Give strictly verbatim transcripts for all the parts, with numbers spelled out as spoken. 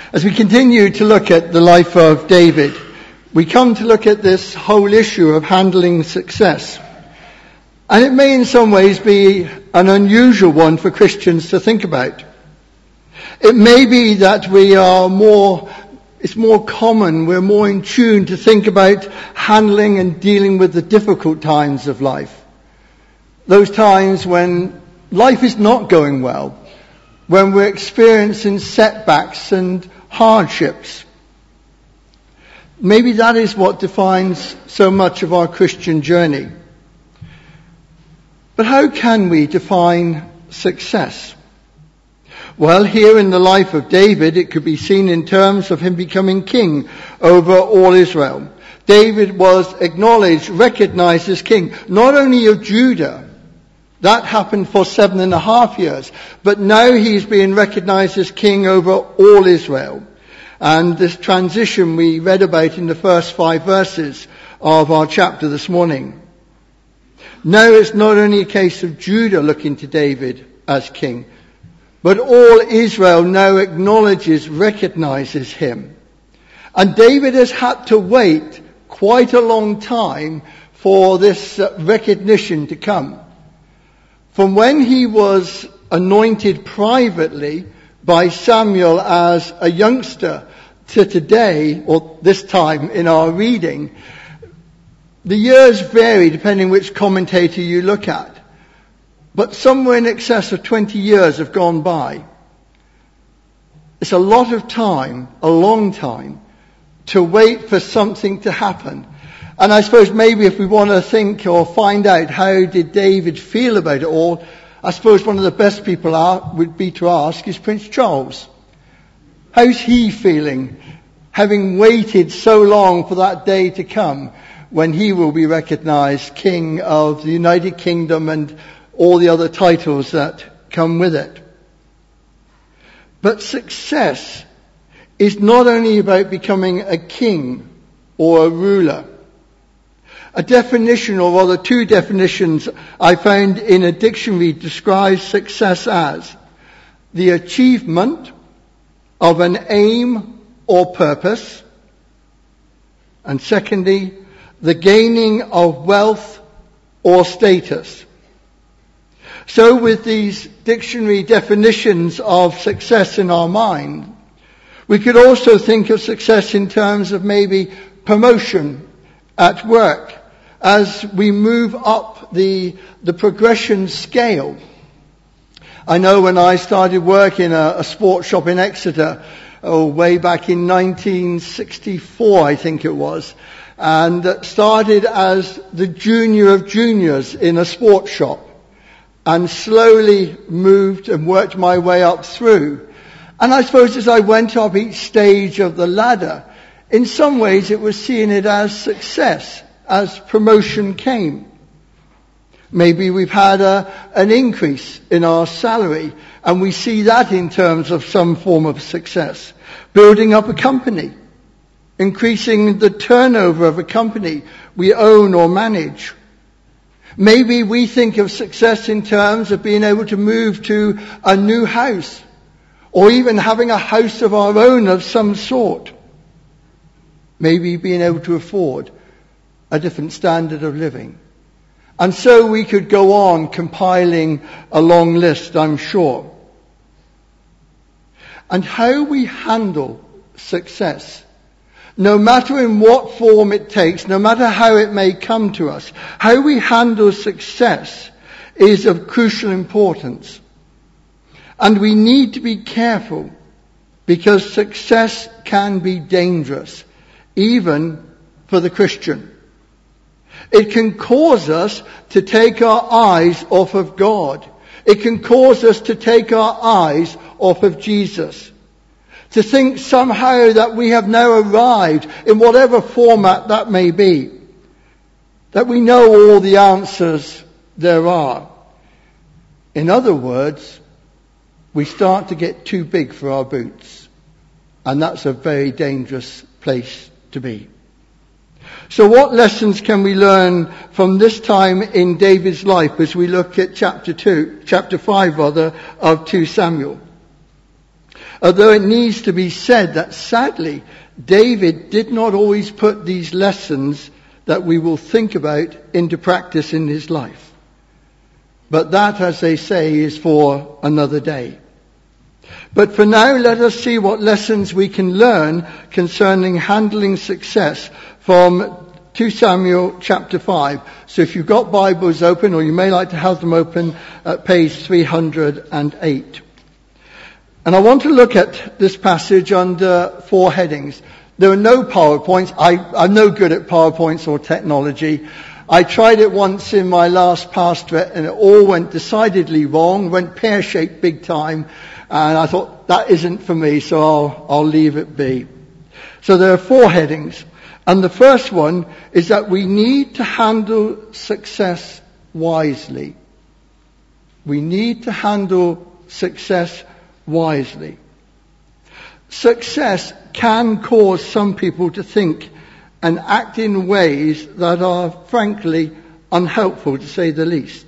As we continue to look at the life of David, we come to look at this whole issue of handling success. And it may in some ways be an unusual one for Christians to think about. It may be that we are more, it's more common, we're more in tune to think about handling and dealing with the difficult times of life. Those times when life is not going well, when we're experiencing setbacks and hardships. Maybe that is what defines so much of our Christian journey. But how can we define success? Well, here in the life of David, it could be seen in terms of him becoming king over all Israel. David was acknowledged, recognized as king, not only of Judah. That happened for seven and a half years. But now he's being recognized as king over all Israel. And this transition we read about in the first five verses of our chapter this morning. Now it's not only a case of Judah looking to David as king, but all Israel now acknowledges, recognizes him. And David has had to wait quite a long time for this recognition to come. From when he was anointed privately by Samuel as a youngster to today, or this time in our reading, the years vary depending which commentator you look at. But somewhere in excess of twenty years have gone by. It's a lot of time, a long time, to wait for something to happen. And I suppose maybe if we want to think or find out how did David feel about it all, I suppose one of the best people are, would be to ask is Prince Charles. How's he feeling, having waited so long for that day to come when he will be recognized King of the United Kingdom and all the other titles that come with it? But success is not only about becoming a king or a ruler. A definition, or rather two definitions I found in a dictionary describes success as the achievement of an aim or purpose, and secondly, the gaining of wealth or status. So with these dictionary definitions of success in our mind, we could also think of success in terms of maybe promotion at work, as we move up the, the progression scale. I know when I started work in a, a sports shop in Exeter, oh, way back in nineteen sixty-four, I think it was, and started as the junior of juniors in a sports shop, and slowly moved and worked my way up through. And I suppose as I went up each stage of the ladder, in some ways it was seeing it as success as promotion came. Maybe we've had a, an increase in our salary, and we see that in terms of some form of success. Building up a company, increasing the turnover of a company we own or manage. Maybe we think of success in terms of being able to move to a new house, or even having a house of our own of some sort. Maybe being able to afford a different standard of living. And so we could go on compiling a long list, I'm sure. And how we handle success, no matter in what form it takes, no matter how it may come to us, how we handle success is of crucial importance. And we need to be careful, because success can be dangerous, even for the Christian. It can cause us to take our eyes off of God. It can cause us to take our eyes off of Jesus. To think somehow that we have now arrived, in whatever format that may be, that we know all the answers there are. In other words, we start to get too big for our boots. And that's a very dangerous place to be. So what lessons can we learn from this time in David's life as we look at chapter two, chapter five rather, of Second Samuel? Although it needs to be said that sadly, David did not always put these lessons that we will think about into practice in his life. But that, as they say, is for another day. But for now, let us see what lessons we can learn concerning handling success from Second Samuel chapter five. So if you've got Bibles open, or you may like to have them open at page three hundred eight. And I want to look at this passage under four headings. There are no PowerPoints. I, I'm no good at PowerPoints or technology. I tried it once in my last pastorate and it all went decidedly wrong, went pear-shaped big time. And I thought, that isn't for me, so I'll, I'll leave it be. So there are four headings. And the first one is that we need to handle success wisely. We need to handle success wisely. Success can cause some people to think and act in ways that are frankly unhelpful, to say the least.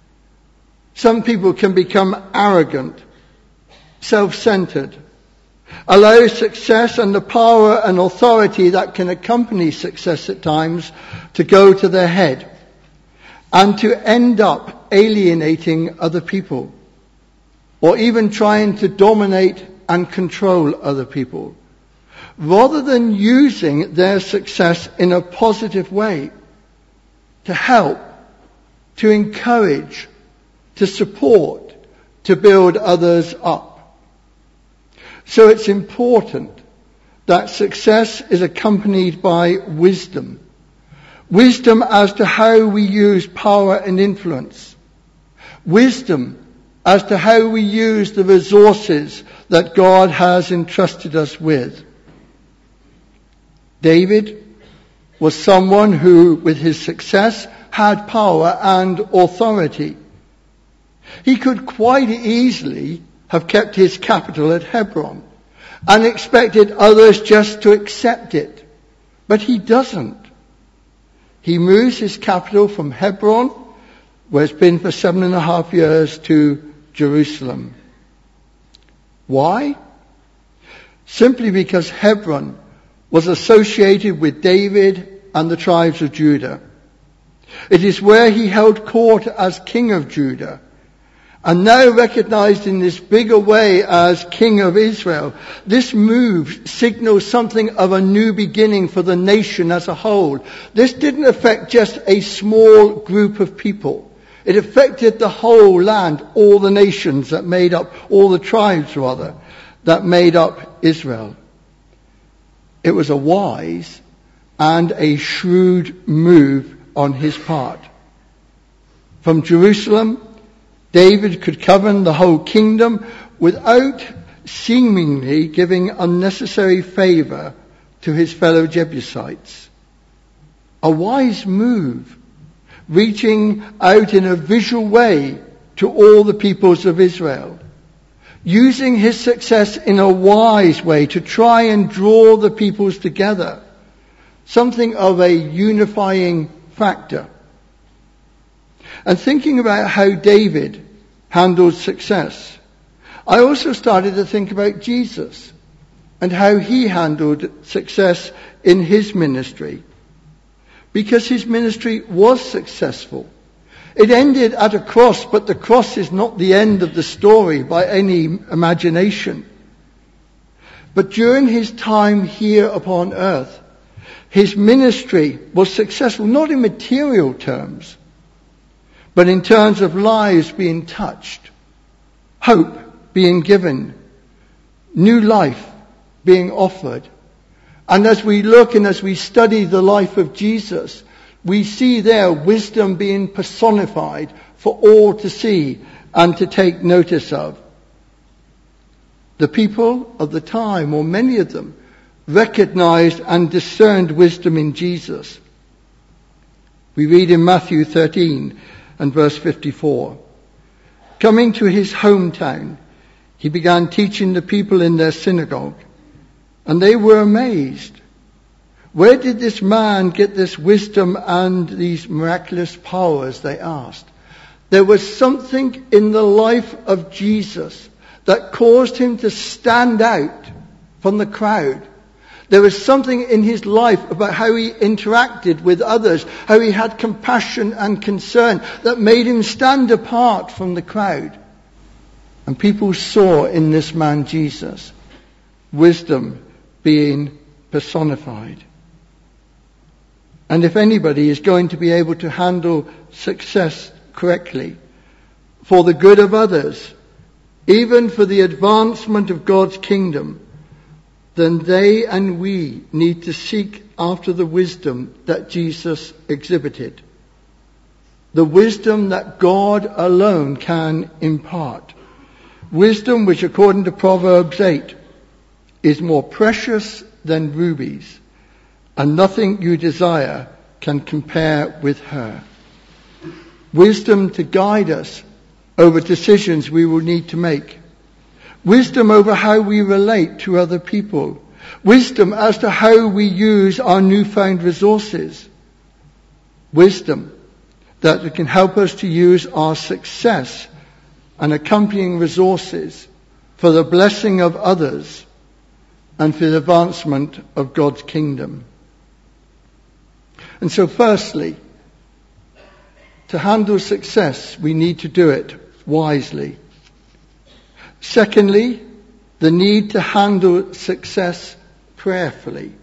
Some people can become arrogant, self-centered, allow success and the power and authority that can accompany success at times to go to their head and to end up alienating other people or even trying to dominate and control other people, rather than using their success in a positive way to help, to encourage, to support, to build others up. So it's important that success is accompanied by wisdom. Wisdom as to how we use power and influence. Wisdom as to how we use the resources that God has entrusted us with. David was someone who, with his success, had power and authority. He could quite easily have kept his capital at Hebron and expected others just to accept it. But he doesn't. He moves his capital from Hebron, where it's been for seven and a half years, to Jerusalem. Why? Simply because Hebron was associated with David and the tribes of Judah. It is where he held court as king of Judah, and now recognized in this bigger way as king of Israel. This move signals something of a new beginning for the nation as a whole. This didn't affect just a small group of people. It affected the whole land, all the nations that made up, all the tribes rather, that made up Israel. It was a wise and a shrewd move on his part. From Jerusalem, David could govern the whole kingdom without seemingly giving unnecessary favor to his fellow Jebusites. A wise move, reaching out in a visual way to all the peoples of Israel, using his success in a wise way to try and draw the peoples together, something of a unifying factor. And thinking about how David handled success, I also started to think about Jesus and how he handled success in his ministry. Because his ministry was successful. It ended at a cross, but the cross is not the end of the story by any imagination. But during his time here upon earth, his ministry was successful, not in material terms, but in terms of lives being touched, hope being given, new life being offered. And as we look and as we study the life of Jesus, we see there wisdom being personified for all to see and to take notice of. The people of the time, or many of them, recognized and discerned wisdom in Jesus. We read in Matthew thirteen and verse fifty-four. Coming to his hometown, he began teaching the people in their synagogue. And they were amazed. Where did this man get this wisdom and these miraculous powers, they asked. There was something in the life of Jesus that caused him to stand out from the crowd. There was something in his life about how he interacted with others, how he had compassion and concern that made him stand apart from the crowd. And people saw in this man Jesus wisdom being personified. And if anybody is going to be able to handle success correctly, for the good of others, even for the advancement of God's kingdom, then they and we need to seek after the wisdom that Jesus exhibited. The wisdom that God alone can impart. Wisdom which, according to Proverbs eight, is more precious than rubies, and nothing you desire can compare with her. Wisdom to guide us over decisions we will need to make. Wisdom over how we relate to other people. Wisdom as to how we use our newfound resources. Wisdom that can help us to use our success and accompanying resources for the blessing of others and for the advancement of God's kingdom. And so firstly, to handle success, we need to do it wisely. Secondly, the need to handle success prayerfully.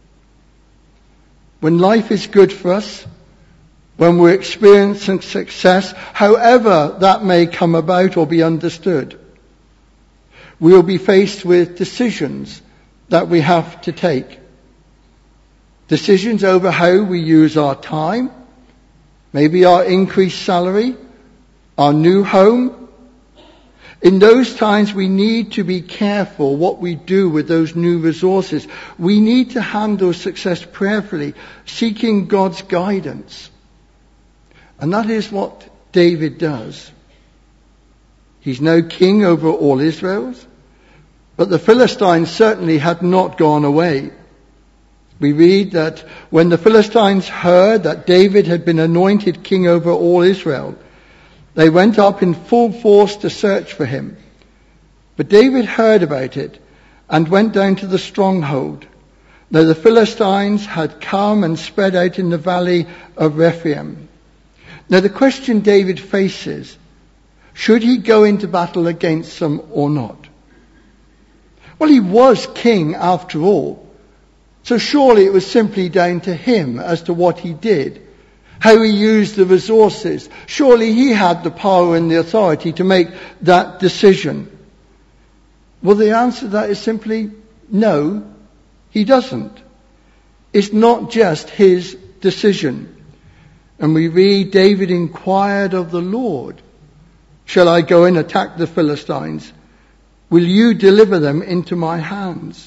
When life is good for us, when we're experiencing success, however that may come about or be understood, we will be faced with decisions that we have to take. Decisions over how we use our time, maybe our increased salary, our new home. In those times we need to be careful what we do with those new resources. We need to handle success prayerfully, seeking God's guidance. And that is what David does. He's now king over all Israel, but the Philistines certainly had not gone away. We read that when the Philistines heard that David had been anointed king over all Israel, they went up in full force to search for him. But David heard about it and went down to the stronghold. Now the Philistines had come and spread out in the valley of Rephaim. Now the question David faces, should he go into battle against them or not? Well, he was king after all. So surely it was simply down to him as to what he did. How he used the resources. Surely he had the power and the authority to make that decision. Well, the answer to that is simply no, he doesn't. It's not just his decision. And we read, David inquired of the Lord, shall I go and attack the Philistines? Will you deliver them into my hands?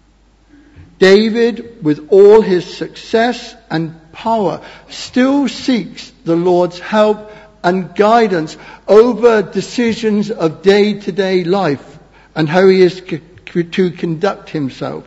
David, with all his success and power, still seeks the Lord's help and guidance over decisions of day-to-day life and how he is to conduct himself.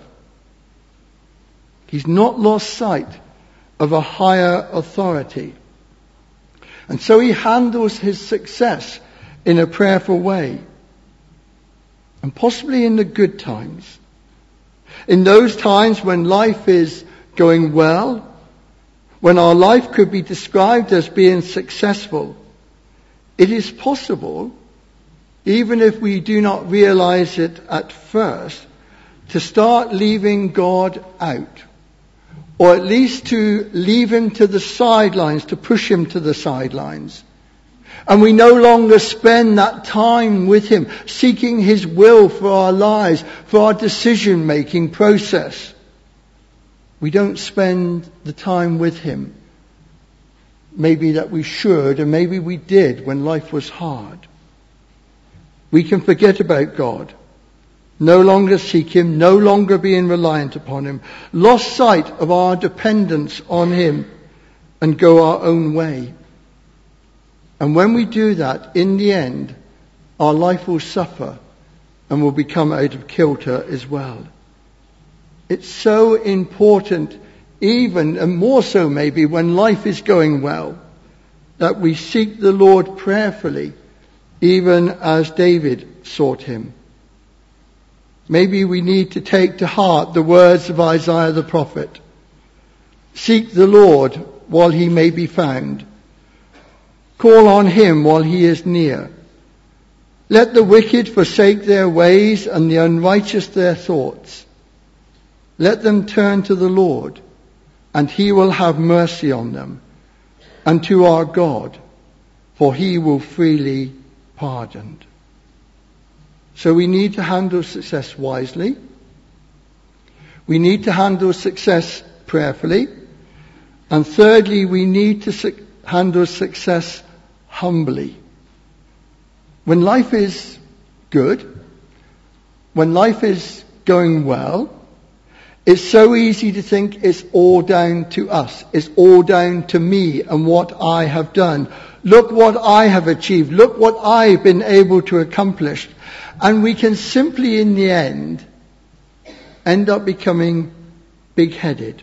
He's not lost sight of a higher authority. And so he handles his success in a prayerful way. And possibly in the good times. In those times when life is going well, when our life could be described as being successful, it is possible, even if we do not realize it at first, to start leaving God out. Or at least to leave him to the sidelines, to push him to the sidelines. And we no longer spend that time with him, seeking his will for our lives, for our decision-making process. We don't spend the time with him. Maybe that we should, and maybe we did when life was hard. We can forget about God. No longer seek him, no longer being reliant upon him. Lost sight of our dependence on him and go our own way. And when we do that, in the end, our life will suffer and will become out of kilter as well. It's so important, even and more so maybe when life is going well, that we seek the Lord prayerfully, even as David sought him. Maybe we need to take to heart the words of Isaiah the prophet. Seek the Lord while he may be found. Call on him while he is near. Let the wicked forsake their ways and the unrighteous their thoughts. Let them turn to the Lord, and he will have mercy on them, and to our God, for he will freely pardon. So we need to handle success wisely. We need to handle success prayerfully. And thirdly, we need to su- handle success humbly. When life is good, when life is going well, it's so easy to think it's all down to us. It's all down to me and what I have done. Look what I have achieved. Look what I've been able to accomplish. And we can simply, in the end, end up becoming big-headed.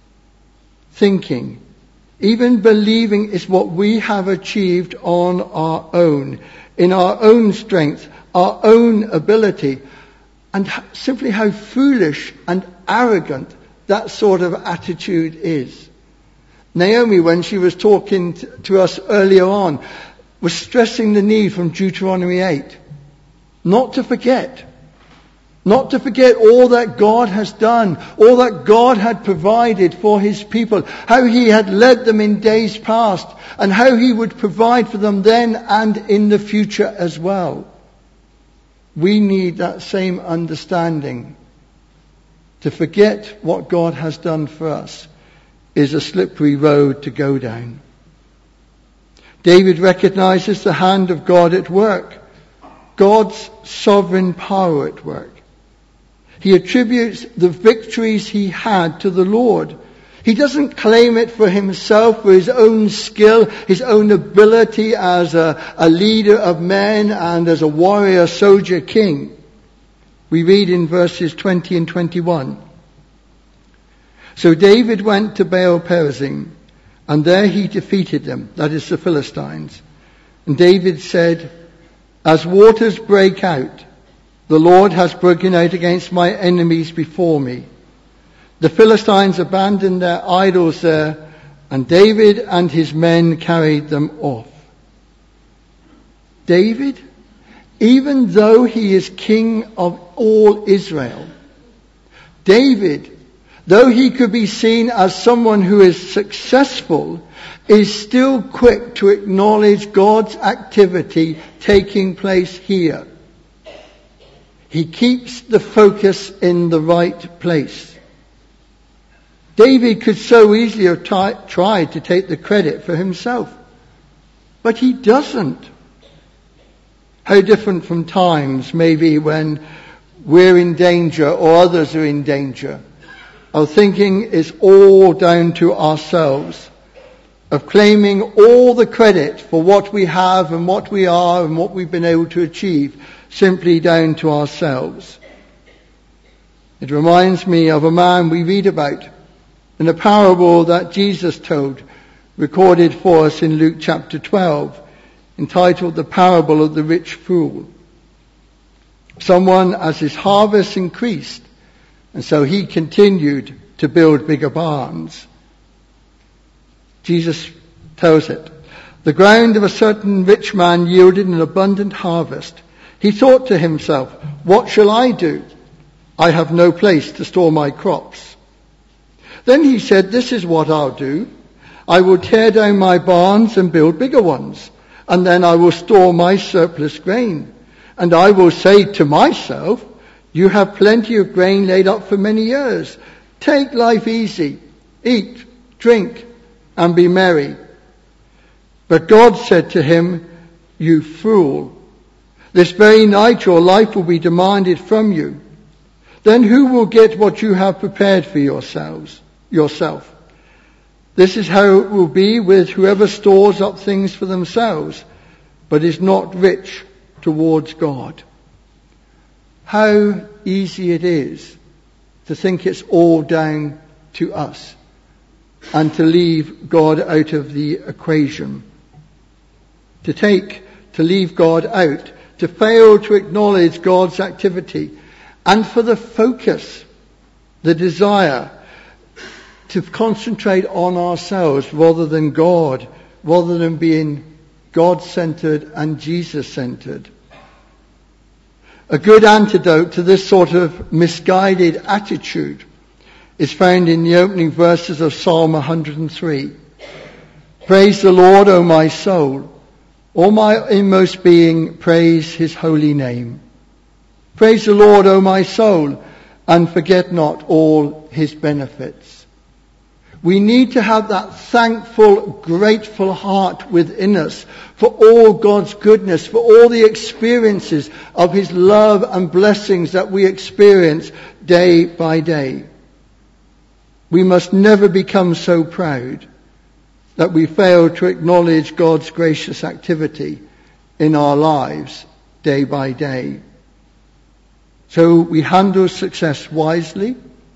Thinking, even believing it's what we have achieved on our own, in our own strength, our own ability, and simply how foolish and arrogant that sort of attitude is. Naomi, when she was talking to us earlier on, was stressing the need from Deuteronomy eight. Not to forget. Not to forget all that God has done, all that God had provided for his people, how he had led them in days past, and how he would provide for them then and in the future as well. We need that same understanding. To forget what God has done for us is a slippery road to go down. David recognizes the hand of God at work. God's sovereign power at work. He attributes the victories he had to the Lord. He doesn't claim it for himself, for his own skill, his own ability as a, a leader of men and as a warrior, soldier, king. We read in verses twenty and twenty-one. So David went to Baal Perazim, and there he defeated them, that is the Philistines. And David said, as waters break out, the Lord has broken out against my enemies before me. The Philistines abandoned their idols there, and David and his men carried them off. David, even though he is king of all Israel, David, though he could be seen as someone who is successful, is still quick to acknowledge God's activity taking place here. He keeps the focus in the right place. David could so easily have t- tried to take the credit for himself, but he doesn't. How different from times maybe when we're in danger or others are in danger, of thinking it's all down to ourselves, of claiming all the credit for what we have and what we are and what we've been able to achieve simply down to ourselves. It reminds me of a man we read about in a parable that Jesus told, recorded for us in Luke chapter twelve, entitled The Parable of the Rich Fool. Someone, as his harvest increased, and so he continued to build bigger barns. Jesus tells it. The ground of a certain rich man yielded an abundant harvest. He thought to himself, what shall I do? I have no place to store my crops. Then he said, this is what I'll do. I will tear down my barns and build bigger ones, and then I will store my surplus grain. And I will say to myself, you have plenty of grain laid up for many years. Take life easy, eat, drink, and be merry. But God said to him, you fool, this very night your life will be demanded from you. Then who will get what you have prepared for yourselves, yourself? This is how it will be with whoever stores up things for themselves, but is not rich towards God. How easy it is to think it's all down to us and to leave God out of the equation. To take, to leave God out, to fail to acknowledge God's activity, and for the focus, the desire to concentrate on ourselves rather than God, rather than being God-centered and Jesus-centered. A good antidote to this sort of misguided attitude is found in the opening verses of Psalm one hundred three. Praise the Lord, O my soul. All my inmost being, praise his holy name. Praise the Lord, O my soul, and forget not all his benefits. We need to have that thankful, grateful heart within us for all God's goodness, for all the experiences of his love and blessings that we experience day by day. We must never become so proud that we fail to acknowledge God's gracious activity in our lives day by day. So we handle success wisely.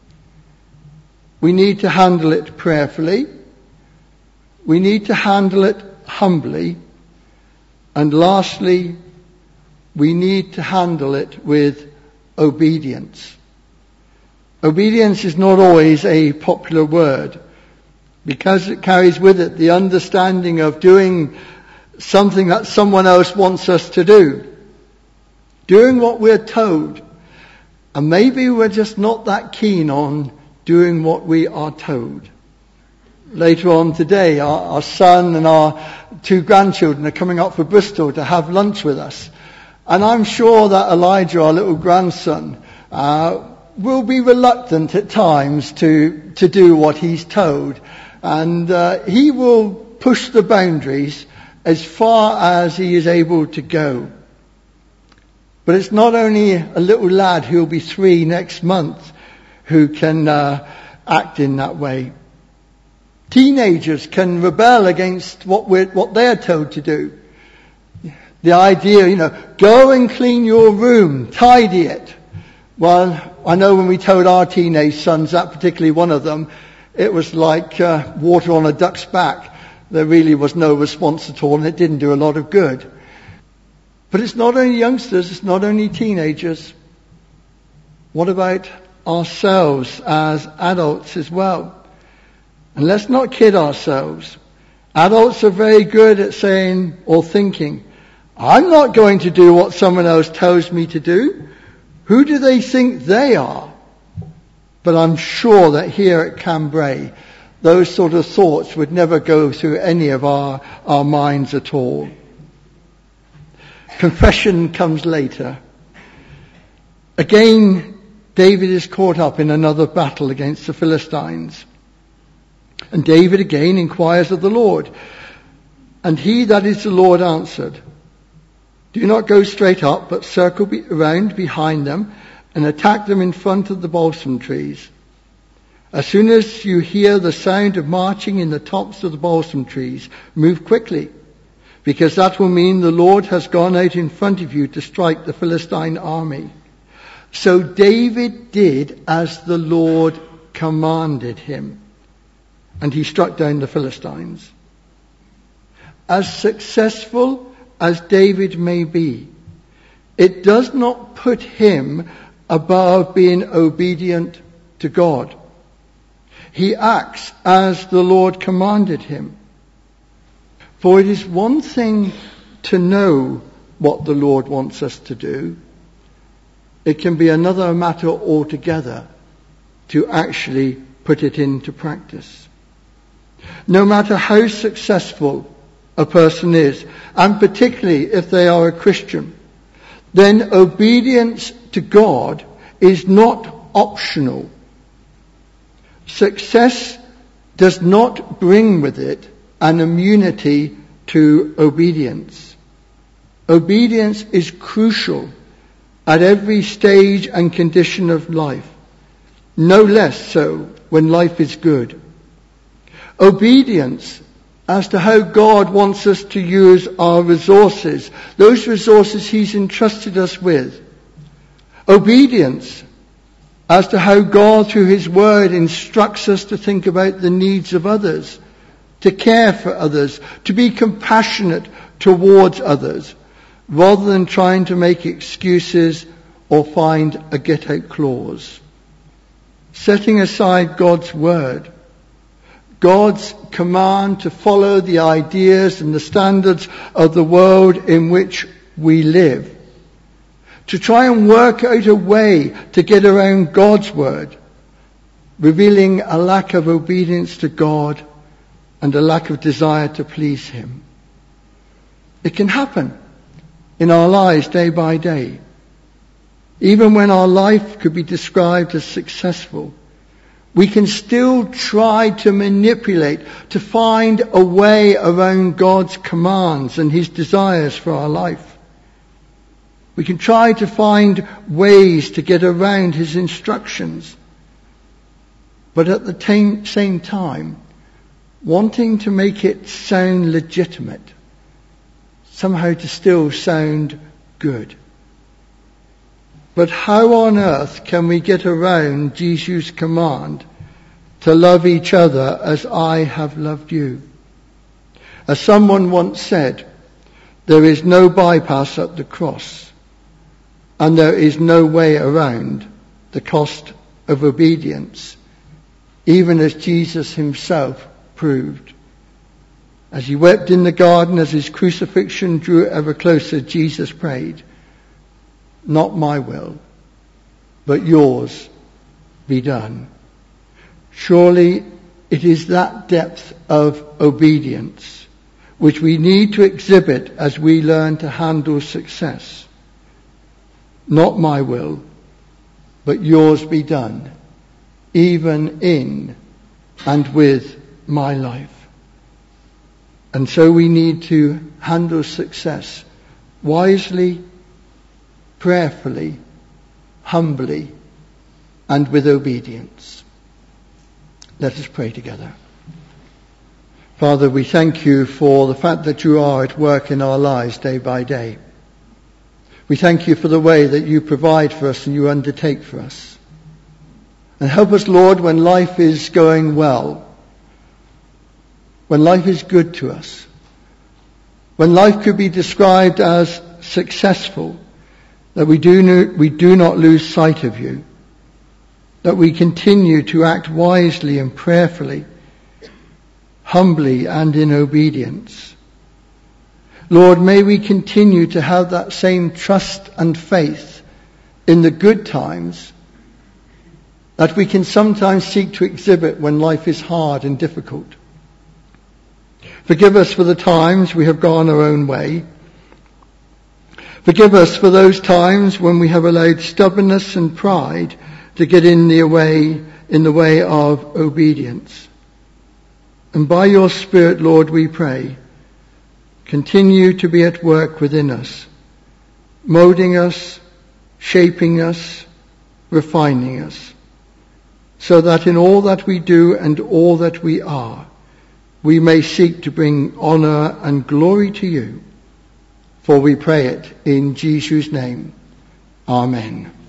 We need to handle it prayerfully. We need to handle it humbly. And lastly, we need to handle it with obedience. Obedience is not always a popular word, because it carries with it the understanding of doing something that someone else wants us to do. Doing what we're told. And maybe we're just not that keen on doing what we are told. Later on today, our, our son and our two grandchildren are coming up for Bristol to have lunch with us. And I'm sure that Elijah, our little grandson, uh, will be reluctant at times to, to do what he's told. And uh, he will push the boundaries as far as he is able to go. But it's not only a little lad who'll be three next month who can uh, act in that way. Teenagers can rebel against what we're, what they're told to do. The idea, you know, go and clean your room, tidy it. Well, I know when we told our teenage sons that, particularly one of them, it was like uh, water on a duck's back. There really was no response at all, and it didn't do a lot of good. But it's not only youngsters, it's not only teenagers. What about ourselves as adults as well? And let's not kid ourselves. Adults are very good at saying or thinking, I'm not going to do what someone else tells me to do. Who do they think they are? But I'm sure that here at Cambrai, those sort of thoughts would never go through any of our, our minds at all. Confession comes later. Again, David is caught up in another battle against the Philistines. And David again inquires of the Lord. And he, that is the Lord, answered, do not go straight up, but circle be- around behind them and attack them in front of the balsam trees. As soon as you hear the sound of marching in the tops of the balsam trees, move quickly, because that will mean the Lord has gone out in front of you to strike the Philistine army. So David did as the Lord commanded him, and he struck down the Philistines. As successful as David may be, it does not put him above being obedient to God. He acts as the Lord commanded him. For it is one thing to know what the Lord wants us to do. It can be another matter altogether to actually put it into practice. No matter how successful a person is, and particularly if they are a Christian, then obedience to God is not optional. Success does not bring with it an immunity to obedience. Obedience is crucial at every stage and condition of life, no less so when life is good. Obedience as to how God wants us to use our resources, those resources He's entrusted us with. Obedience as to how God, through His Word, instructs us to think about the needs of others, to care for others, to be compassionate towards others, rather than trying to make excuses or find a get-out clause. Setting aside God's word, God's command to follow the ideas and the standards of the world in which we live, to try and work out a way to get around God's word, revealing a lack of obedience to God and a lack of desire to please him. It can happen in our lives day by day. Even when our life could be described as successful, we can still try to manipulate, to find a way around God's commands and his desires for our life. We can try to find ways to get around his instructions, but at the t- same time, wanting to make it sound legitimate, somehow to still sound good. But how on earth can we get around Jesus' command to love each other as I have loved you? As someone once said, there is no bypass at the cross, and there is no way around the cost of obedience, even as Jesus himself proved. As he wept in the garden, as his crucifixion drew ever closer, Jesus prayed, not my will, but yours be done. Surely it is that depth of obedience which we need to exhibit as we learn to handle success. Not my will, but yours be done, even in and with my life. And so we need to handle success wisely, prayerfully, humbly, and with obedience. Let us pray together. Father, we thank you for the fact that you are at work in our lives day by day. We thank you for the way that you provide for us and you undertake for us. And help us, Lord, when life is going well, when life is good to us, when life could be described as successful, that we do, we do not lose sight of you, that we continue to act wisely and prayerfully, humbly and in obedience. Lord, may we continue to have that same trust and faith in the good times that we can sometimes seek to exhibit when life is hard and difficult. Forgive us for the times we have gone our own way. Forgive us for those times when we have allowed stubbornness and pride to get in the way, in the way of obedience. And by your Spirit, Lord, we pray, continue to be at work within us, molding us, shaping us, refining us, so that in all that we do and all that we are, we may seek to bring honor and glory to you. For we pray it in Jesus' name. Amen.